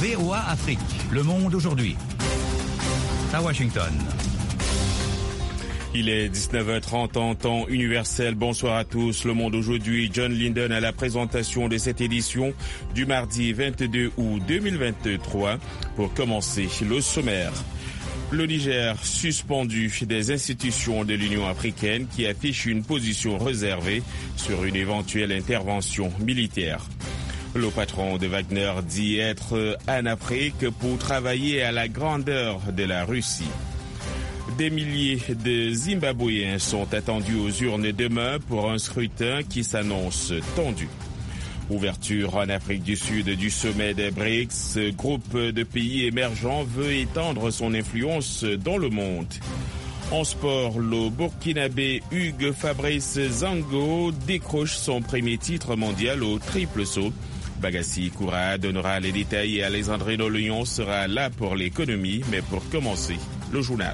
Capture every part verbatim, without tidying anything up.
V O A Afrique, Le Monde aujourd'hui. À Washington. Il est dix-neuf heures trente en temps universel. Bonsoir à tous. Le Monde aujourd'hui. John Linden à la présentation de cette édition du mardi vingt-deux août deux mille vingt-trois. Pour commencer, le sommaire. Le Niger suspendu des institutions de l'Union africaine qui affiche une position réservée sur une éventuelle intervention militaire. Le patron de Wagner dit être en Afrique pour travailler à la grandeur de la Russie. Des milliers de Zimbabwéens sont attendus aux urnes demain pour un scrutin qui s'annonce tendu. Ouverture en Afrique du Sud du sommet des B R I C S, ce groupe de pays émergents veut étendre son influence dans le monde. En sport, le Burkinabé Hugues Fabrice Zango décroche son premier titre mondial au triple saut. Bagassi Koura donnera les détails et Alessandrino Lyon sera là pour l'économie, mais pour commencer, le journal.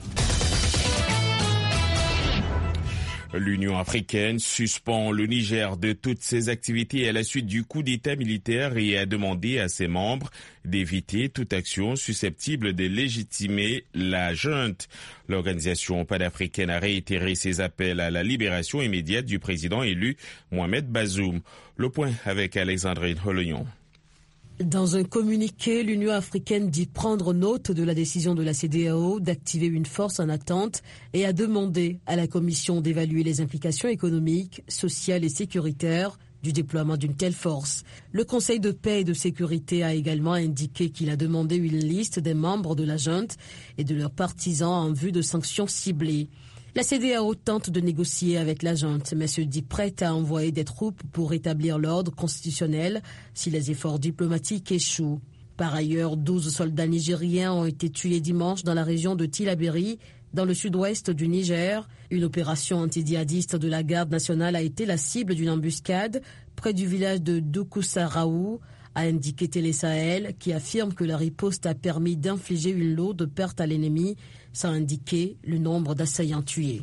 L'Union africaine suspend le Niger de toutes ses activités à la suite du coup d'État militaire et a demandé à ses membres d'éviter toute action susceptible de légitimer la junte. L'organisation panafricaine a réitéré ses appels à la libération immédiate du président élu Mohamed Bazoum. Le point avec Alexandrine Holoyon. Dans un communiqué, l'Union africaine dit prendre note de la décision de la C D A O d'activer une force en attente et a demandé à la Commission d'évaluer les implications économiques, sociales et sécuritaires du déploiement d'une telle force. Le Conseil de paix et de sécurité a également indiqué qu'il a demandé une liste des membres de la junte et de leurs partisans en vue de sanctions ciblées. La C D A O tente de négocier avec la junte, mais se dit prête à envoyer des troupes pour rétablir l'ordre constitutionnel si les efforts diplomatiques échouent. Par ailleurs, douze soldats nigériens ont été tués dimanche dans la région de Tillabéri, dans le sud-ouest du Niger. Une opération anti-djihadiste de la garde nationale a été la cible d'une embuscade près du village de Doukousaraou, a indiqué Télé Sahel, qui affirme que la riposte a permis d'infliger une lourde perte à l'ennemi, sans indiquer le nombre d'assaillants tués.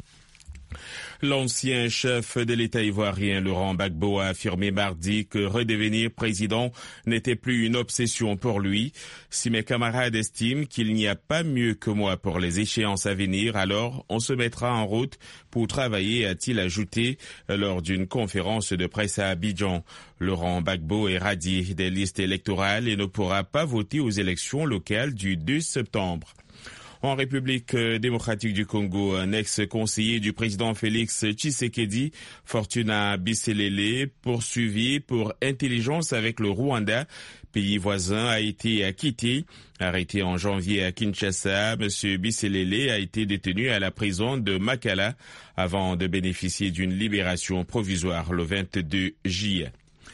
L'ancien chef de l'État ivoirien Laurent Gbagbo a affirmé mardi que redevenir président n'était plus une obsession pour lui. Si mes camarades estiment qu'il n'y a pas mieux que moi pour les échéances à venir, alors on se mettra en route pour travailler, a-t-il ajouté lors d'une conférence de presse à Abidjan. Laurent Gbagbo est radié des listes électorales et ne pourra pas voter aux élections locales du deux septembre. En République démocratique du Congo, un ex-conseiller du président Félix Tshisekedi, Fortuna Bisselele, poursuivi pour intelligence avec le Rwanda, pays voisin, a été acquitté. Arrêté en janvier à Kinshasa, M. Bisselele a été détenu à la prison de Makala avant de bénéficier d'une libération provisoire le vingt-deux juillet.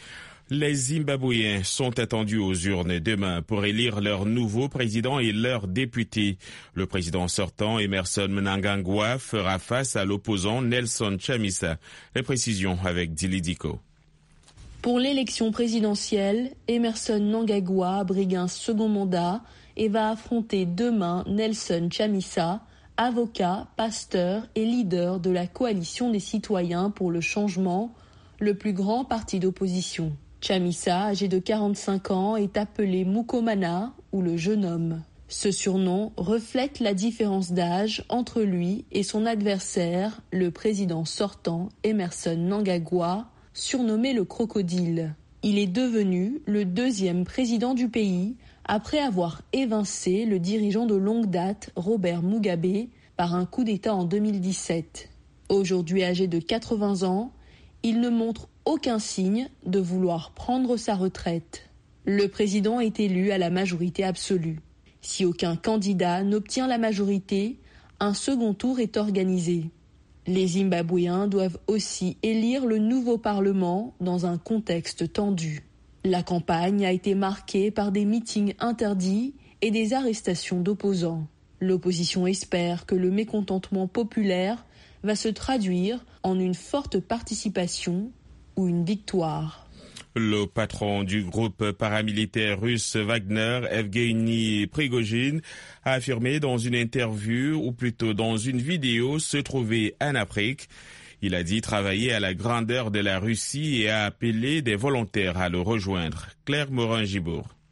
Les Zimbabwéens sont attendus aux urnes demain pour élire leur nouveau président et leurs députés. Le président sortant, Emmerson Mnangagwa, fera face à l'opposant Nelson Chamisa. Les précisions avec Dili Diko. Pour l'élection présidentielle, Emmerson Mnangagwa brigue un second mandat et va affronter demain Nelson Chamisa, avocat, pasteur et leader de la coalition des citoyens pour le changement, le plus grand parti d'opposition. Chamisa, âgé de quarante-cinq ans, est appelé Mukomana ou le jeune homme. Ce surnom reflète la différence d'âge entre lui et son adversaire, le président sortant Emmerson Mnangagwa, surnommé le crocodile. Il est devenu le deuxième président du pays après avoir évincé le dirigeant de longue date Robert Mugabe par un coup d'État en deux mille dix-sept. Aujourd'hui âgé de quatre-vingts ans, il ne montre aucun signe de vouloir prendre sa retraite. Le président est élu à la majorité absolue. Si aucun candidat n'obtient la majorité, un second tour est organisé. Les Zimbabwéens doivent aussi élire le nouveau Parlement dans un contexte tendu. La campagne a été marquée par des meetings interdits et des arrestations d'opposants. L'opposition espère que le mécontentement populaire va se traduire en une forte participation ou une victoire. Le patron du groupe paramilitaire russe Wagner, Evgeny Prigojine, a affirmé dans une interview, ou plutôt dans une vidéo, se trouver en Afrique. Il a dit travailler à la grandeur de la Russie et a appelé des volontaires à le rejoindre. Claire Morin-Gibourg.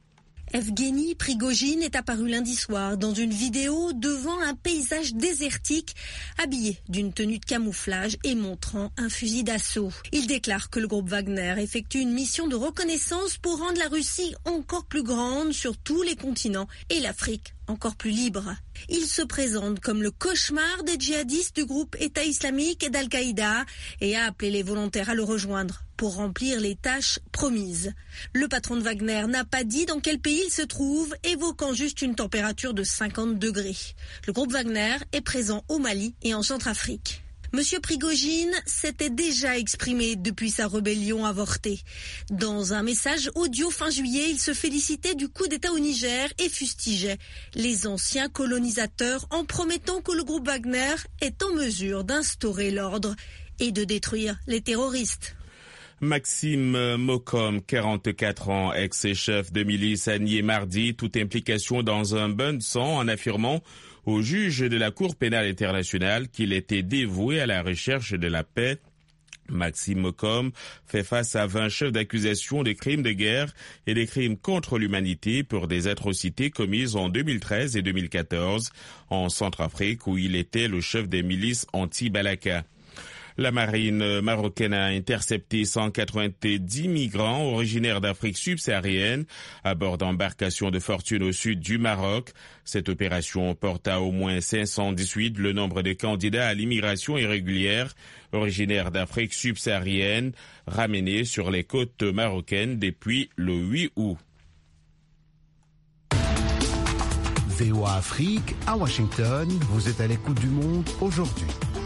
Evgeny Prigojine est apparu lundi soir dans une vidéo devant un paysage désertique, habillé d'une tenue de camouflage et montrant un fusil d'assaut. Il déclare que le groupe Wagner effectue une mission de reconnaissance pour rendre la Russie encore plus grande sur tous les continents et l'Afrique encore plus libre. Il se présente comme le cauchemar des djihadistes du groupe État islamique et d'Al-Qaïda et a appelé les volontaires à le rejoindre pour remplir les tâches promises. Le patron de Wagner n'a pas dit dans quel pays il se trouve, évoquant juste une température de cinquante degrés. Le groupe Wagner est présent au Mali et en Centrafrique. Monsieur Prigojine s'était déjà exprimé depuis sa rébellion avortée. Dans un message audio fin juillet, il se félicitait du coup d'État au Niger et fustigeait les anciens colonisateurs en promettant que le groupe Wagner est en mesure d'instaurer l'ordre et de détruire les terroristes. Maxime Mokom, quarante-quatre ans, ex-chef de milice, a nié mardi toute implication dans un bain de sang en affirmant au juge de la Cour pénale internationale qu'il était dévoué à la recherche de la paix. Maxime Mokom fait face à vingt chefs d'accusation de crimes de guerre et des crimes contre l'humanité pour des atrocités commises en deux mille treize et deux mille quatorze en Centrafrique où il était le chef des milices anti-Balaka. La marine marocaine a intercepté cent quatre-vingt-dix migrants originaires d'Afrique subsaharienne à bord d'embarcations de fortune au sud du Maroc. Cette opération porte à au moins cinq cent dix-huit le nombre de candidats à l'immigration irrégulière originaires d'Afrique subsaharienne ramenés sur les côtes marocaines depuis le huit août. V O A Afrique, à Washington, vous êtes à l'écoute du monde aujourd'hui.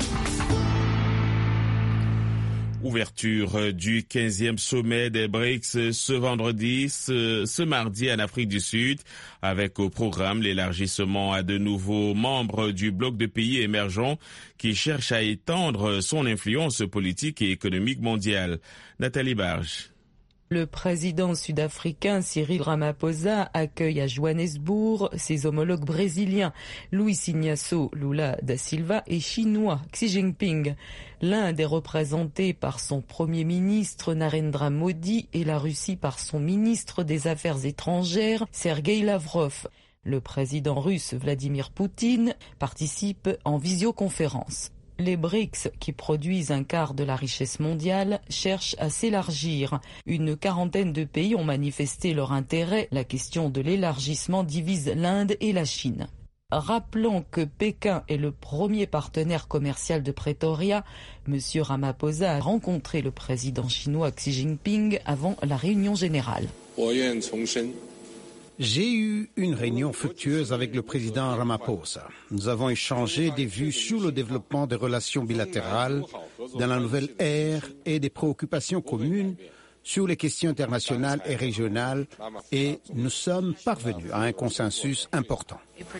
Ouverture du quinzième sommet des B R I C S ce vendredi, ce, ce mardi en Afrique du Sud, avec au programme l'élargissement à de nouveaux membres du bloc de pays émergents qui cherchent à étendre son influence politique et économique mondiale. Nathalie Barge. Le président sud-africain Cyril Ramaphosa accueille à Johannesburg ses homologues brésiliens Luiz Inácio Lula da Silva et chinois Xi Jinping. L'Inde est représentée par son premier ministre Narendra Modi et la Russie par son ministre des Affaires étrangères Sergei Lavrov. Le président russe Vladimir Poutine participe en visioconférence. Les B R I C S, qui produisent un quart de la richesse mondiale, cherchent à s'élargir. Une quarantaine de pays ont manifesté leur intérêt. La question de l'élargissement divise l'Inde et la Chine. Rappelons que Pékin est le premier partenaire commercial de Pretoria. Monsieur Ramaphosa a rencontré le président chinois Xi Jinping avant la réunion générale. J'ai eu une réunion fructueuse avec le président Ramaphosa. Nous avons échangé des vues sur le développement des relations bilatérales dans la nouvelle ère et des préoccupations communes sur les questions internationales et régionales et nous sommes parvenus à un consensus important.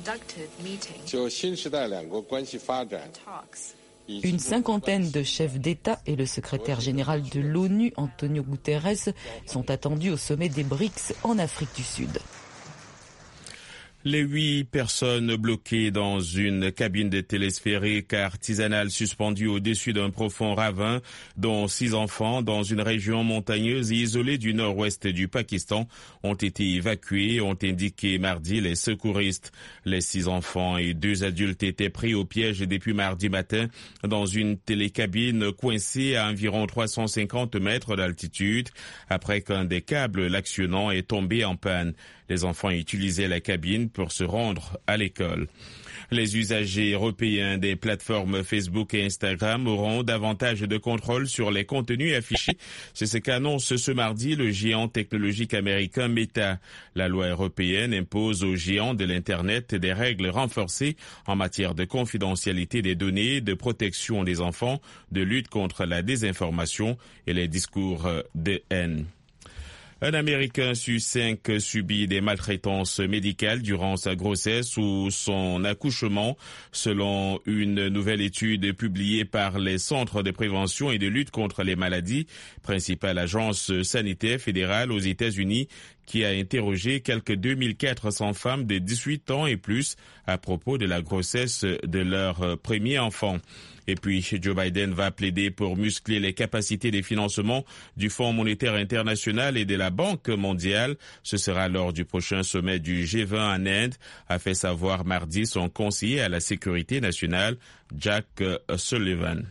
Une cinquantaine de chefs d'État et le secrétaire général de l'ONU, Antonio Guterres, sont attendus au sommet des B R I C S en Afrique du Sud. Les huit personnes bloquées dans une cabine de télesphérique artisanale suspendue au-dessus d'un profond ravin, dont six enfants dans une région montagneuse et isolée du nord-ouest du Pakistan, ont été évacués, ont indiqué mardi les secouristes. Les six enfants et deux adultes étaient pris au piège depuis mardi matin dans une télécabine coincée à environ trois cent cinquante mètres d'altitude après qu'un des câbles l'actionnant est tombé en panne. Les enfants utilisaient la cabine pour se rendre à l'école. Les usagers européens des plateformes Facebook et Instagram auront davantage de contrôle sur les contenus affichés. C'est ce qu'annonce ce mardi le géant technologique américain Meta. La loi européenne impose aux géants de l'Internet des règles renforcées en matière de confidentialité des données, de protection des enfants, de lutte contre la désinformation et les discours de haine. Un Américain sur cinq subit des maltraitances médicales durant sa grossesse ou son accouchement, selon une nouvelle étude publiée par les Centres de prévention et de lutte contre les maladies, principale agence sanitaire fédérale aux États-Unis, qui a interrogé quelques deux mille quatre cents femmes de dix-huit ans et plus à propos de la grossesse de leur premier enfant. Et puis, Joe Biden va plaider pour muscler les capacités de financement du Fonds monétaire international et de la Banque mondiale. Ce sera lors du prochain sommet du G vingt en Inde, a fait savoir mardi son conseiller à la sécurité nationale, Jack Sullivan.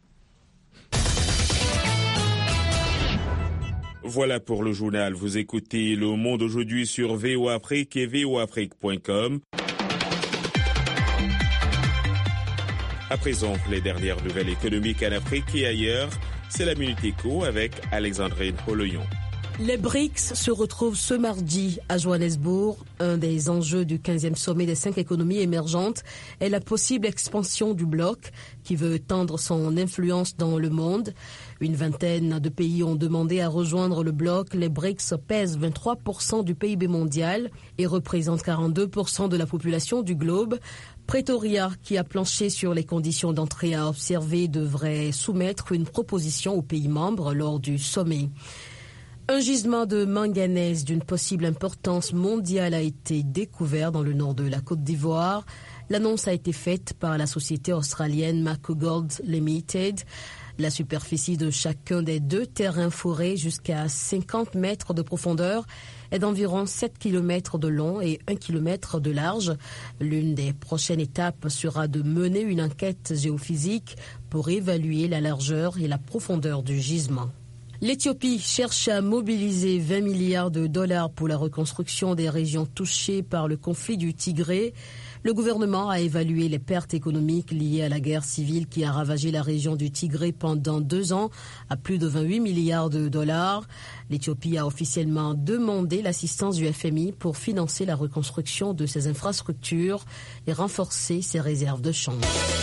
Voilà pour le journal. Vous écoutez Le Monde aujourd'hui sur V O Afrique et V O Afrique point com. À présent, les dernières nouvelles économiques en Afrique et ailleurs, c'est la Minute Éco avec Alexandrine Holoyon. Les B R I C S se retrouvent ce mardi à Johannesburg. Un des enjeux du quinzième sommet des cinq économies émergentes est la possible expansion du bloc qui veut étendre son influence dans le monde. Une vingtaine de pays ont demandé à rejoindre le bloc. Les B R I C S pèsent vingt-trois pour cent du P I B mondial et représentent quarante-deux pour cent de la population du globe. Pretoria, qui a planché sur les conditions d'entrée à observer, devrait soumettre une proposition aux pays membres lors du sommet. Un gisement de manganèse d'une possible importance mondiale a été découvert dans le nord de la Côte d'Ivoire. L'annonce a été faite par la société australienne Mako Gold Limited. La superficie de chacun des deux terrains forés jusqu'à cinquante mètres de profondeur est d'environ sept kilomètres de long et un kilomètre de large. L'une des prochaines étapes sera de mener une enquête géophysique pour évaluer la largeur et la profondeur du gisement. L'Éthiopie cherche à mobiliser vingt milliards de dollars pour la reconstruction des régions touchées par le conflit du Tigré. Le gouvernement a évalué les pertes économiques liées à la guerre civile qui a ravagé la région du Tigré pendant deux ans à plus de vingt-huit milliards de dollars. L'Éthiopie a officiellement demandé l'assistance du F M I pour financer la reconstruction de ses infrastructures et renforcer ses réserves de change.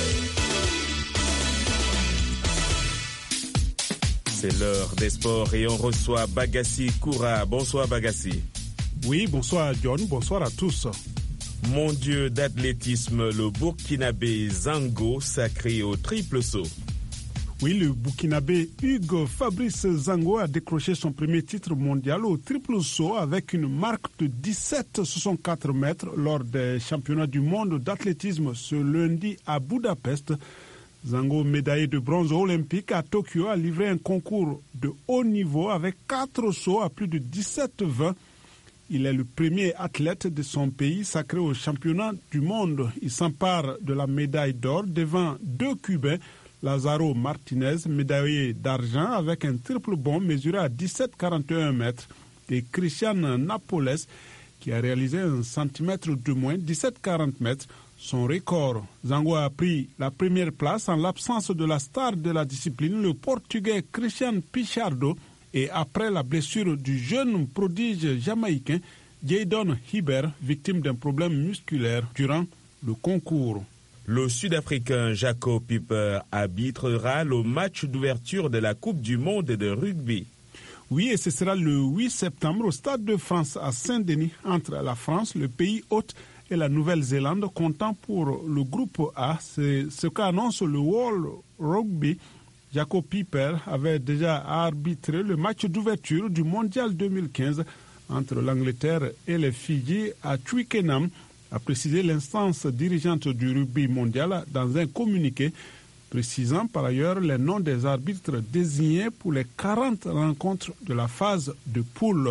C'est l'heure des sports et on reçoit Bagassi Koura. Bonsoir Bagassi. Oui, bonsoir John, bonsoir à tous. Mon dieu d'athlétisme, le Burkinabé Zango sacré au triple saut. Oui, le Burkinabé Hugues Fabrice Zango a décroché son premier titre mondial au triple saut avec une marque de dix-sept virgule soixante-quatre mètres lors des championnats du monde d'athlétisme ce lundi à Budapest. Zango, médaillé de bronze olympique à Tokyo, a livré un concours de haut niveau avec quatre sauts à plus de dix-sept vingt. Il est le premier athlète de son pays sacré au championnat du monde. Il s'empare de la médaille d'or devant deux Cubains, Lazaro Martinez, médaillé d'argent avec un triple bond mesuré à dix-sept virgule quarante et un mètres, et Christian Napoles, qui a réalisé un centimètre de moins, dix-sept virgule quarante mètres, son record. Zango a pris la première place en l'absence de la star de la discipline, le Portugais Cristian Pichardo, et après la blessure du jeune prodige jamaïcain Jadon Hibbert, victime d'un problème musculaire durant le concours. Le Sud-Africain Jaco Pieper arbitrera le match d'ouverture de la Coupe du monde de rugby. Oui, et ce sera le huit septembre au Stade de France à Saint-Denis, entre la France, le pays hôte, et la Nouvelle-Zélande, comptant pour le groupe A. C'est ce qu'annonce le World Rugby. Jaco Pieper avait déjà arbitré le match d'ouverture du Mondial deux mille quinze entre l'Angleterre et les Fidji à Twickenham, a précisé l'instance dirigeante du rugby mondial dans un communiqué, précisant par ailleurs les noms des arbitres désignés pour les quarante rencontres de la phase de poule.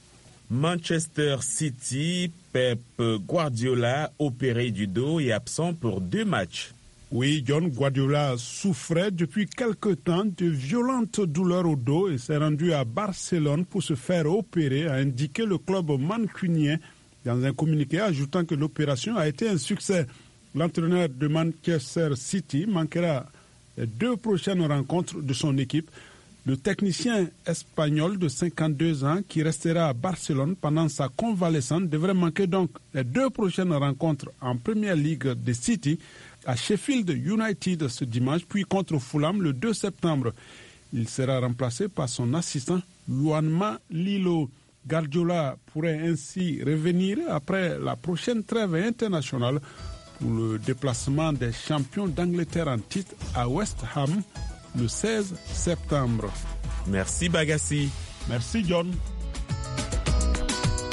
Manchester City, Pep Guardiola, opéré du dos et absent pour deux matchs. Oui, John Guardiola souffrait depuis quelque temps de violentes douleurs au dos et s'est rendu à Barcelone pour se faire opérer, a indiqué le club mancunien dans un communiqué, ajoutant que l'opération a été un succès. L'entraîneur de Manchester City manquera les deux prochaines rencontres de son équipe. Le technicien espagnol de cinquante-deux ans qui restera à Barcelone pendant sa convalescence devrait manquer donc les deux prochaines rencontres en Premier League de City à Sheffield United ce dimanche, puis contre Fulham le deux septembre. Il sera remplacé par son assistant Juanma Lillo. Guardiola pourrait ainsi revenir après la prochaine trêve internationale pour le déplacement des champions d'Angleterre en titre à West Ham le seize septembre. Merci Bagassi. Merci John.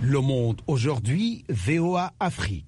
Le Monde aujourd'hui, V O A Afrique.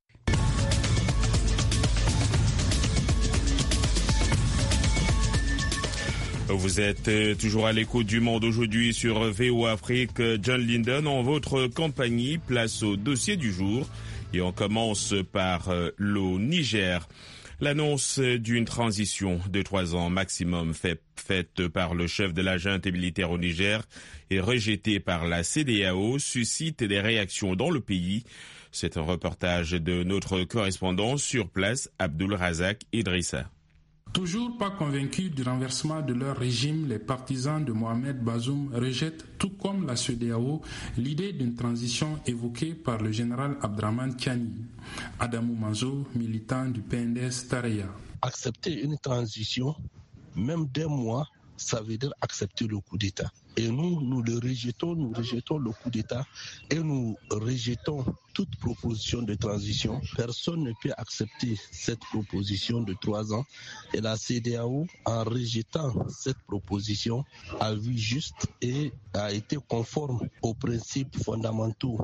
Vous êtes toujours à l'écoute du Monde aujourd'hui sur V O A Afrique. John Linden, en votre compagnie, place au dossier du jour. Et on commence par le Niger. L'annonce d'une transition de trois ans maximum fait, faite par le chef de la junte militaire au Niger et rejetée par la C D A O suscite des réactions dans le pays. C'est un reportage de notre correspondant sur place, Abdul Razak Idrissa. Toujours pas convaincus du renversement de leur régime, les partisans de Mohamed Bazoum rejettent, tout comme la C E D E A O, l'idée d'une transition évoquée par le général Abdraman Tiani. Adamou Manzo, militant du P N D S Tareya. Accepter une transition, même d'un mois, ça veut dire accepter le coup d'État. Et nous, nous le rejetons, nous rejetons le coup d'État et nous rejetons toute proposition de transition. Personne ne peut accepter cette proposition de trois ans. Et la C E D E A O, en rejetant cette proposition, a vu juste et a été conforme aux principes fondamentaux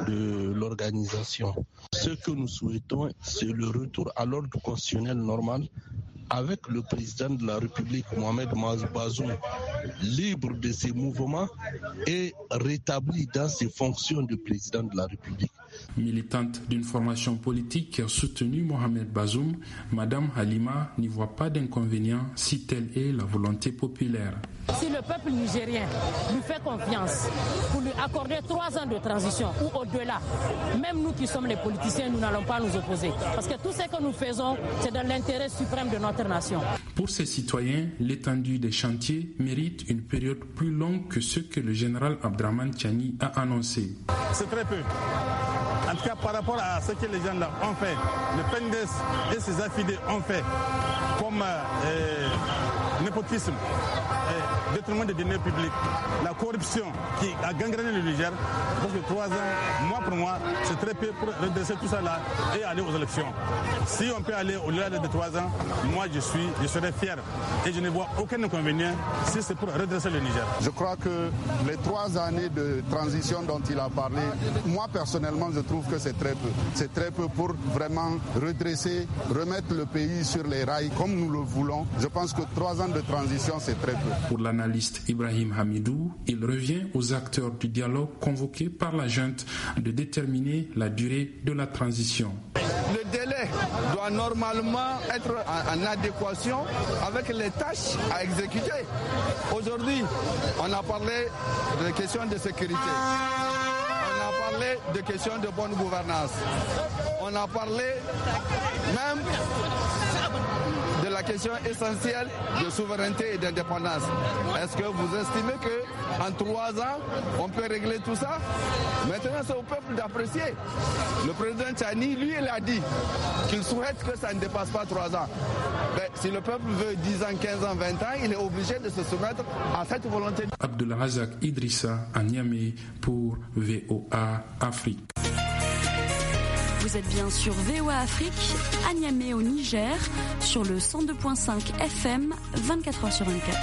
de l'organisation. Ce que nous souhaitons, c'est le retour à l'ordre constitutionnel normal avec le président de la République, Mohamed Bazoum, libre de ses mouvements et rétabli dans ses fonctions de président de la République. Militante d'une formation politique qui a soutenu Mohamed Bazoum, Madame Halima n'y voit pas d'inconvénient si telle est la volonté populaire. Si le peuple nigérien lui fait confiance pour lui accorder trois ans de transition ou au-delà, même nous qui sommes les politiciens, nous n'allons pas nous opposer. Parce que tout ce que nous faisons, c'est dans l'intérêt suprême de notre nation. Pour ces citoyens, l'étendue des chantiers mérite une période plus longue que ce que le général Abdraman Tiani a annoncé. C'est très peu. En tout cas, par rapport à ce que les gens là ont fait, le P N D S et ses affidés ont fait, comme euh, népotisme, euh, détournement des deniers publics, la corruption qui a gangréné le Niger, parce que trois ans, mois pour mois, c'est très peu pour redresser tout ça là et aller aux élections. Si on peut aller au-delà de trois ans, moi je suis, je serai fier et je ne vois aucun inconvénient si c'est pour redresser le Niger. Je crois que les trois années de transition dont il a parlé, moi personnellement je trouve que c'est très peu. C'est très peu pour vraiment redresser, remettre le pays sur les rails comme nous le voulons. Je pense que trois ans de transition c'est très peu. Pour l'analyste Ibrahim Hamidou, il revient aux acteurs du dialogue convoqués par la junte de déterminer la durée de la transition. Le délai doit normalement être en adéquation avec les tâches à exécuter. Aujourd'hui, on a parlé de questions de sécurité. On a parlé de questions de bonne gouvernance. On a parlé même de la question essentielle de souveraineté et d'indépendance. Est-ce que vous estimez qu'en trois ans, on peut régler tout ça? Maintenant, c'est au peuple d'apprécier. Le président Tiani, lui, il a dit qu'il souhaite que ça ne dépasse pas trois ans. Mais si le peuple veut dix ans, quinze ans, vingt ans, il est obligé de se soumettre à cette volonté. Abdul Razak Idrissa à Niamey pour V O A Afrique. Vous êtes bien sur V O A Afrique, à Niamey au Niger, sur le cent deux virgule cinq F M, vingt-quatre heures sur vingt-quatre.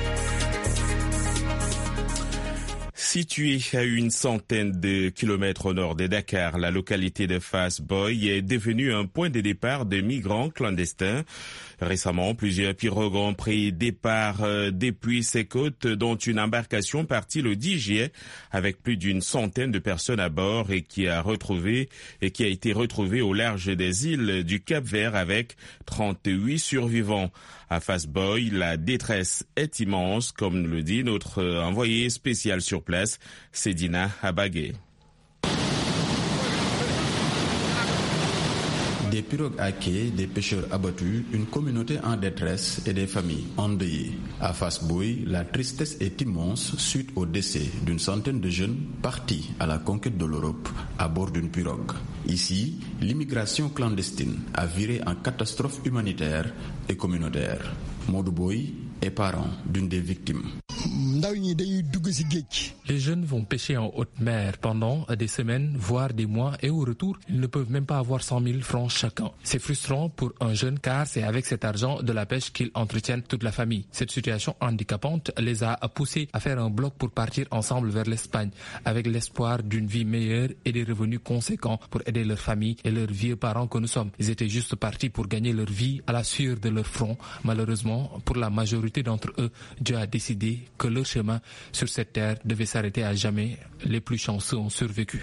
Située à une centaine de kilomètres au nord de Dakar, la localité de Fass Boye est devenue un point de départ de migrants clandestins. Récemment, plusieurs pirogues ont pris départ euh, depuis ces côtes, dont une embarcation partie le dix juillet avec plus d'une centaine de personnes à bord et qui a retrouvé et qui a été retrouvée au large des îles du Cap-Vert avec trente-huit survivants. À Fass Boye, la détresse est immense, comme le dit notre envoyé spécial sur place, Sedina Abagé. Des pirogues à quai, des pêcheurs abattus, une communauté en détresse et des familles endeuillées. À Fass Boye, la tristesse est immense suite au décès d'une centaine de jeunes partis à la conquête de l'Europe à bord d'une pirogue. Ici, l'immigration clandestine a viré en catastrophe humanitaire et communautaire. Modou Boye est parent d'une des victimes. Les jeunes vont pêcher en haute mer pendant des semaines, voire des mois, et au retour, ils ne peuvent même pas avoir cent mille francs chacun. C'est frustrant pour un jeune car c'est avec cet argent de la pêche qu'ils entretiennent toute la famille. Cette situation handicapante les a poussés à faire un bloc pour partir ensemble vers l'Espagne, avec l'espoir d'une vie meilleure et des revenus conséquents pour aider leur famille et leurs vieux parents que nous sommes. Ils étaient juste partis pour gagner leur vie à la sueur de leur front. Malheureusement, pour la majorité d'entre eux, Dieu a décidé que leur chemin sur cette terre devait s'arrêter à jamais. Les plus chanceux ont survécu.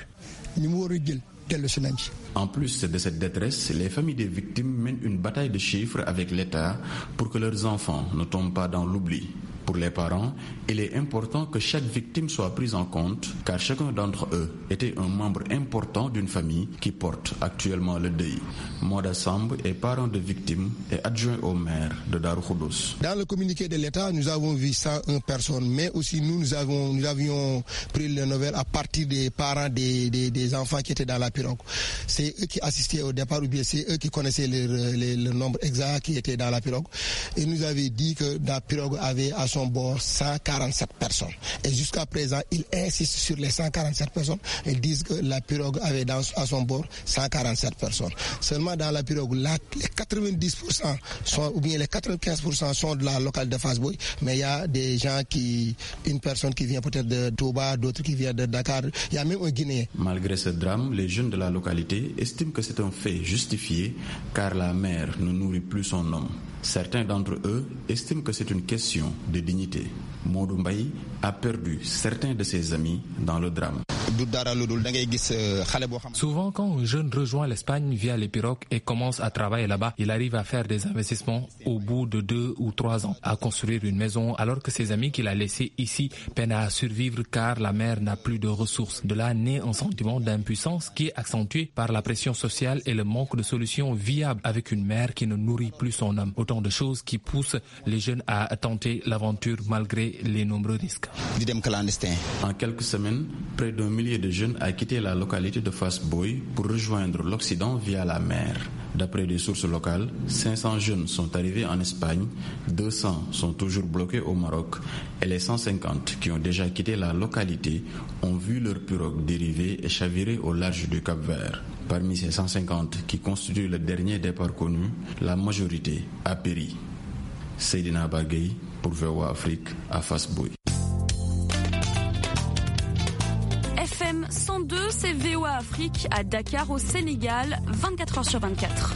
En plus de cette détresse, les familles des victimes mènent une bataille de chiffres avec l'État pour que leurs enfants ne tombent pas dans l'oubli. Pour les parents, il est important que chaque victime soit prise en compte car chacun d'entre eux était un membre important d'une famille qui porte actuellement le deuil. Moda Samb est parent de victimes et adjoint au maire de Darou Khoudoss. Dans le communiqué de l'État, nous avons vu cent une personnes, mais aussi nous, nous, avons, nous avions pris les nouvelles à partir des parents des, des, des enfants qui étaient dans la pirogue. C'est eux qui assistaient au départ ou bien c'est eux qui connaissaient le, le, le nombre exact qui était dans la pirogue. Et nous avaient dit que la pirogue avait à son bord cent quarante-sept personnes. Et jusqu'à présent, ils insistent sur les cent quarante-sept personnes. Ils disent que la pirogue avait dans, à son bord cent quarante-sept personnes. Seulement dans la pirogue, là, les quatre-vingt-dix pour cent sont, ou bien les quatre-vingt-quinze pour cent sont de la locale de Fass Boye, mais il y a des gens qui, une personne qui vient peut-être de Touba, d'autres qui viennent de Dakar. Il y a même un Guinéen. Malgré ce drame, les jeunes de la localité estiment que c'est un fait justifié car la mère ne nourrit plus son homme. Certains d'entre eux estiment que c'est une question de dignité. Modou Mbaye a perdu certains de ses amis dans le drame. Souvent, quand un jeune rejoint l'Espagne via les pirogues et commence à travailler là-bas, il arrive à faire des investissements au bout de deux ou trois ans, à construire une maison, alors que ses amis qu'il a laissés ici peinent à survivre car la mère n'a plus de ressources. De là naît un sentiment d'impuissance qui est accentué par la pression sociale et le manque de solutions viables avec une mère qui ne nourrit plus son homme. Autant de choses qui poussent les jeunes à tenter l'aventure malgré les nombreux risques. En quelques semaines, près d'un millier de jeunes a quitté la localité de Fass Boye pour rejoindre l'Occident via la mer. D'après des sources locales, cinq cents jeunes sont arrivés en Espagne, deux cents sont toujours bloqués au Maroc et les cent cinquante qui ont déjà quitté la localité ont vu leur pirogue dériver et chavirer au large du Cap-Vert. Parmi ces cent cinquante qui constituent le dernier départ connu, la majorité a péri. Seydina Bagay pour V O A Afrique à Fass Boye. F M cent deux, c'est V O A Afrique à Dakar au Sénégal, vingt-quatre heures sur vingt-quatre.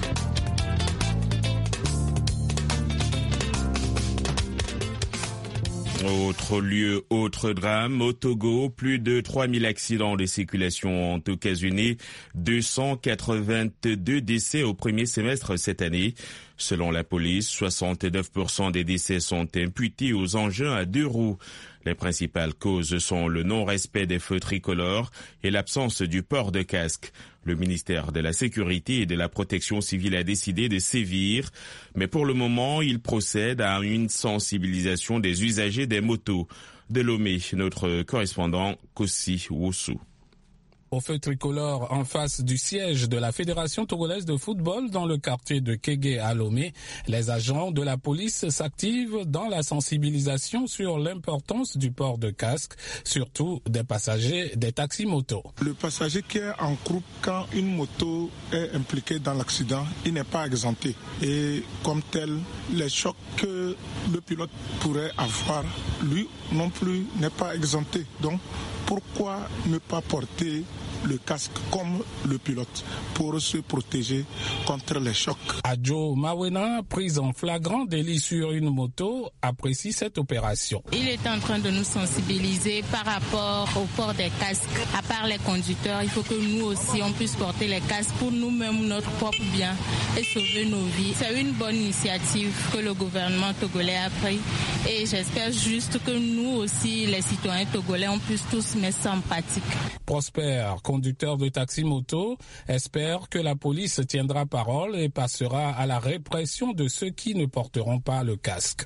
Autre lieu, autre drame, au Togo, plus de trois mille accidents de circulation ont occasionné deux cent quatre-vingt-deux décès au premier semestre cette année. Selon la police, soixante-neuf pour cent des décès sont imputés aux engins à deux roues. Les principales causes sont le non-respect des feux tricolores et l'absence du port de casque. Le ministère de la Sécurité et de la Protection civile a décidé de sévir, mais pour le moment, il procède à une sensibilisation des usagers des motos. De Lomé, notre correspondant Kossi Woussou. Au feu tricolore en face du siège de la Fédération togolaise de football dans le quartier de Kégué à Lomé, les agents de la police s'activent dans la sensibilisation sur l'importance du port de casque, surtout des passagers des taxis-motos. Le passager qui est en groupe, quand une moto est impliquée dans l'accident, il n'est pas exempté. Et comme tel, les chocs que le pilote pourrait avoir, lui non plus n'est pas exempté. Donc, pourquoi ne pas porter le casque comme le pilote pour se protéger contre les chocs? Adjo Mawena, prise en flagrant délit sur une moto, apprécie cette opération. Il est en train de nous sensibiliser par rapport au port des casques. À part les conducteurs, il faut que nous aussi on puisse porter les casques pour nous-mêmes, notre propre bien et sauver nos vies. C'est une bonne initiative que le gouvernement togolais a pris et j'espère juste que nous aussi, les citoyens togolais, on puisse tous mettre ça en pratique. Prosper, conducteur de taxi-moto, espère que la police tiendra parole et passera à la répression de ceux qui ne porteront pas le casque.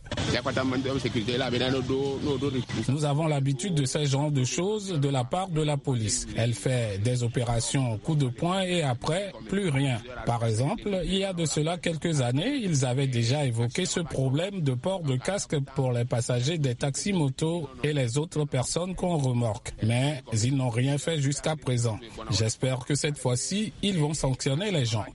Nous avons l'habitude de ce genre de choses de la part de la police. Elle fait des opérations coup de poing et après, plus rien. Par exemple, il y a de cela quelques années, ils avaient déjà évoqué ce problème de port de casque pour pour les passagers des taxis-motos et les autres personnes qu'on remorque. Mais ils n'ont rien fait jusqu'à présent. J'espère que cette fois-ci, ils vont sanctionner les gens.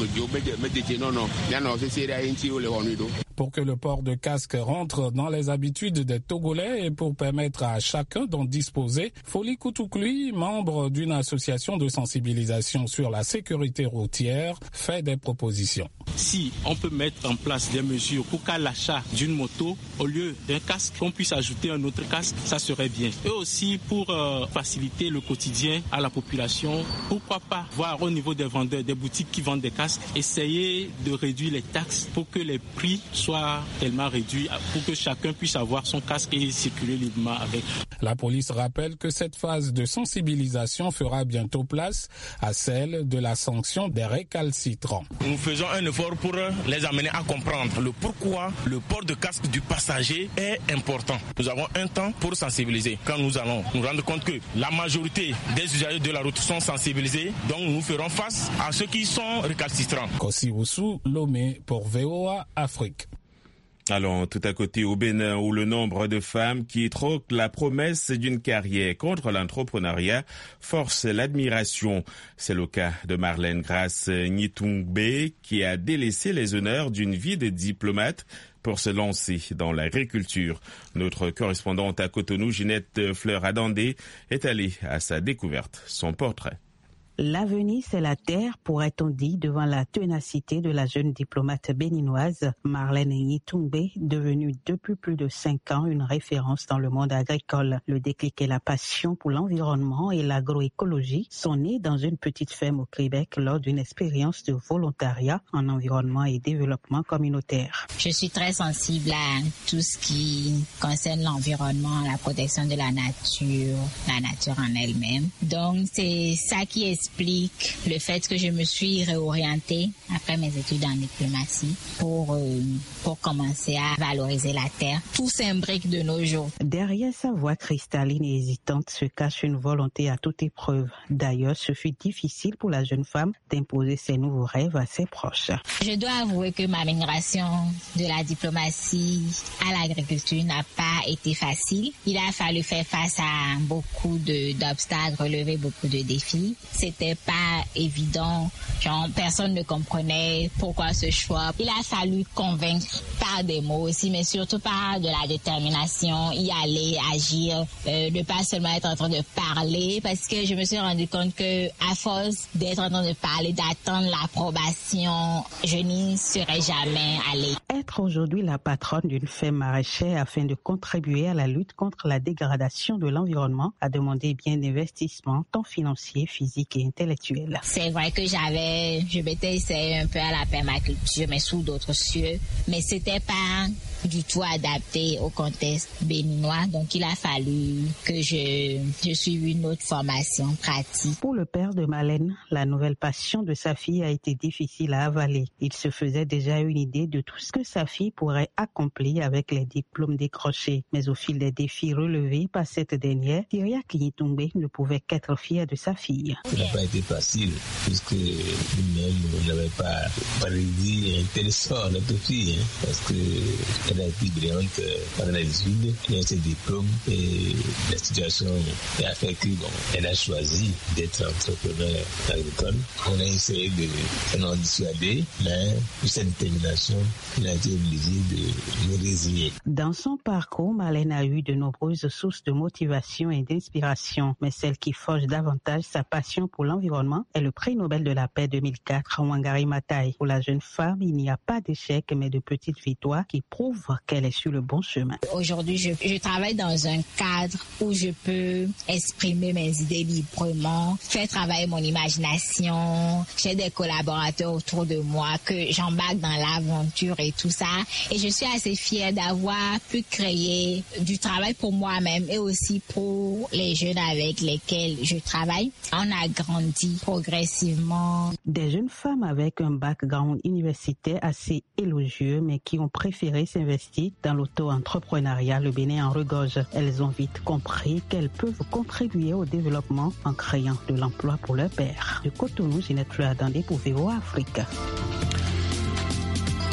Pour que le port de casque rentre dans les habitudes des Togolais et pour permettre à chacun d'en disposer, Foli Koutoukloui, membre d'une association de sensibilisation sur la sécurité routière, fait des propositions. Si on peut mettre en place des mesures pour qu'à l'achat d'une moto, au lieu d'un casque, on puisse ajouter un autre casque, ça serait bien. Et aussi pour euh, faciliter le quotidien à la population, pourquoi pas voir au niveau des vendeurs, des boutiques qui vendent des casques, essayer de réduire les taxes pour que les prix soient tellement réduits, pour que chacun puisse avoir son casque et circuler librement avec. La police rappelle que cette phase de sensibilisation fera bientôt place à celle de la sanction des récalcitrants. Nous faisons un effort pour les amener à comprendre le pourquoi le port de casque du passager est important. Nous avons un temps pour sensibiliser. Quand nous allons nous rendre compte que la majorité des usagers de la route sont sensibilisés, donc nous ferons face à ceux qui sont récalcitrants. Kossi Oussou, Lomé pour V O A Afrique. Allons tout à côté au Bénin où le nombre de femmes qui troquent la promesse d'une carrière contre l'entrepreneuriat force l'admiration. C'est le cas de Marlène Grace Nyitungbe qui a délaissé les honneurs d'une vie de diplomate pour se lancer dans l'agriculture. Notre correspondante à Cotonou, Ginette Fleur-Adandé, est allée à sa découverte. Son portrait. L'avenir, c'est la terre, pourrait-on dire, devant la ténacité de la jeune diplomate béninoise Marlène Nyitungbe, devenue depuis plus de cinq ans une référence dans le monde agricole. Le déclic et la passion pour l'environnement et l'agroécologie sont nés dans une petite ferme au Québec lors d'une expérience de volontariat en environnement et développement communautaire. Je suis très sensible à tout ce qui concerne l'environnement, la protection de la nature, la nature en elle-même. Donc, c'est ça qui est explique le fait que je me suis réorientée après mes études en diplomatie pour, euh, pour commencer à valoriser la terre. Tout s'imbrique de nos jours. Derrière sa voix cristalline et hésitante se cache une volonté à toute épreuve. D'ailleurs, ce fut difficile pour la jeune femme d'imposer ses nouveaux rêves à ses proches. Je dois avouer que ma migration de la diplomatie à l'agriculture n'a pas été facile. Il a fallu faire face à beaucoup de, d'obstacles, relever beaucoup de défis. C'était pas évident. Genre, personne ne comprenait pourquoi ce choix. Il a fallu convaincre par des mots aussi, mais surtout par de la détermination, y aller, agir, euh, ne pas seulement être en train de parler, parce que je me suis rendu compte que à force d'être en train de parler, d'attendre l'approbation, je n'y serais jamais allée. Être aujourd'hui la patronne d'une ferme maraîchère afin de contribuer à la lutte contre la dégradation de l'environnement a demandé bien d'investissement, tant financier, physique et intellectuel. C'est vrai que j'avais, je m'étais essayé un peu à la permaculture, mais sous d'autres cieux, mais c'était pas du tout adapté au contexte béninois, donc il a fallu que je, je suive une autre formation pratique. Pour le père de Marlène, la nouvelle passion de sa fille a été difficile à avaler. Il se faisait déjà une idée de tout ce que sa fille pourrait accomplir avec les diplômes décrochés. Mais au fil des défis relevés par cette dernière, Kyriak Nyitungbe ne pouvait qu'être fier de sa fille. Ça n'a pas été facile, puisque nous-mêmes, on n'avait pas prédit un tel sort notre fille, hein, parce que elle a été brillante pendant les études, elle a ses diplômes et la situation a fait que bon, elle a choisi d'être entrepreneur agricole. On a essayé de l'en dissuader, mais pour cette détermination, il a été obligé de me résigner. Dans son parcours, Marlène a eu de nombreuses sources de motivation et d'inspiration, mais celle qui forge davantage sa passion pour l'environnement est le prix Nobel de la paix deux mille quatre à Wangari Maathai. Pour la jeune femme, il n'y a pas d'échec, mais de petites victoires qui prouvent qu'elle est sur le bon chemin. Aujourd'hui, je, je travaille dans un cadre où je peux exprimer mes idées librement, faire travailler mon imagination. J'ai des collaborateurs autour de moi que j'embarque dans l'aventure et tout ça. Et je suis assez fière d'avoir pu créer du travail pour moi-même et aussi pour les jeunes avec lesquels je travaille. On a grandi progressivement. Des jeunes femmes avec un background universitaire assez élogieux, mais qui ont préféré s'investir dans l'auto-entrepreneuriat, le Bénin en regorge. Elles ont vite compris qu'elles peuvent contribuer au développement en créant de l'emploi pour leur père. De Cotonou, Ginette Fleur-Adandé pour V O A Afrique.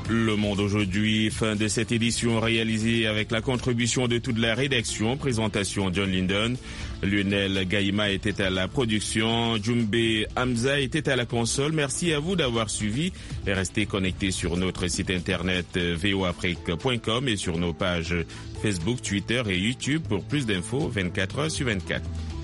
Le Monde aujourd'hui, fin de cette édition réalisée avec la contribution de toute la rédaction. Présentation John Linden, Lionel Gaïma était à la production, Djumbe Hamza était à la console. Merci à vous d'avoir suivi et restez connectés sur notre site internet v o afrique point com et sur nos pages Facebook, Twitter et YouTube pour plus d'infos vingt-quatre heures sur vingt-quatre.